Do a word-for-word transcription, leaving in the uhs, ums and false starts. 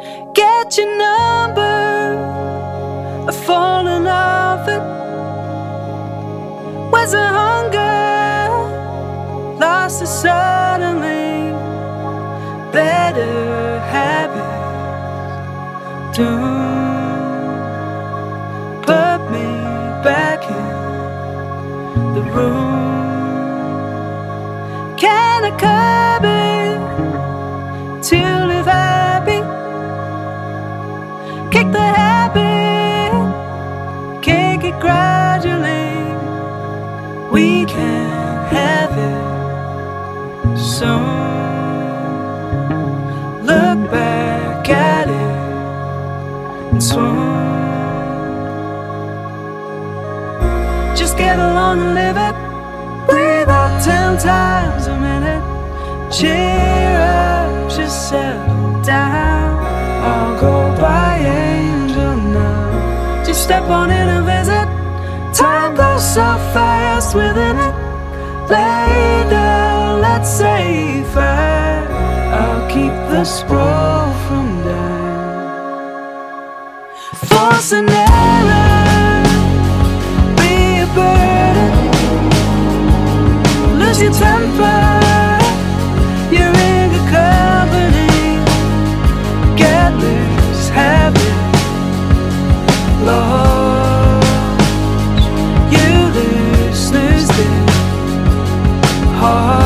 Get your number, I've fallen off it. Where's the hunger? Lost it suddenly. Better habits don't put me back in the room. Can I curb it to live happy? Kick the habit, kick it gradually. We can have it soon. Look back at it and swoon. Just get along and live it. Breathe out ten times a minute. Cheer up, just settle down. I'll go by angel now. Just step on in and visit. Time goes so fast within it. Lay down, let's say fair. I'll keep the sprawl from dying. Force and error, be a burden. Lose your temper, you're in good company. Get this habit lost. You listeners did hard.